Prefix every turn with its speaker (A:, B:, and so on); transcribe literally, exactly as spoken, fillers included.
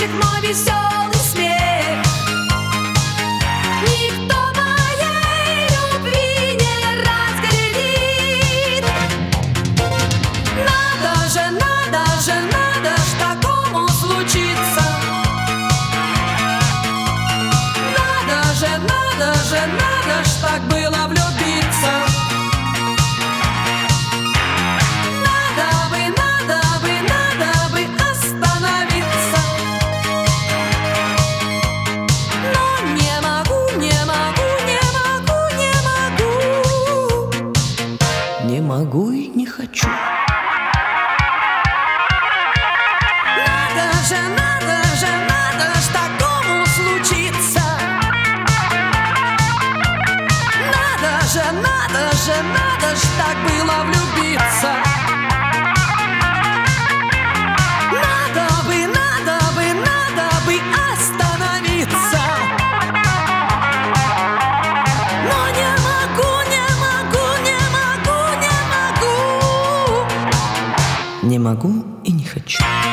A: мальчик мой веселый смех. Никто моей любви не разглядит. Надо же, надо же, надо ж такому случиться. Надо же, надо же, надо ж так было влюбиться. Надо бы, надо бы, надо бы остановиться. Но не могу, не могу, не могу, не могу.
B: Не могу и не хочу.
A: Надо же, надо же, надо ж такому случиться. Надо же, надо же, надо ж так было влюбиться. Надо бы, надо бы, надо бы остановиться. Но не могу, не могу, не могу, не могу.
B: Не могу и не хочу.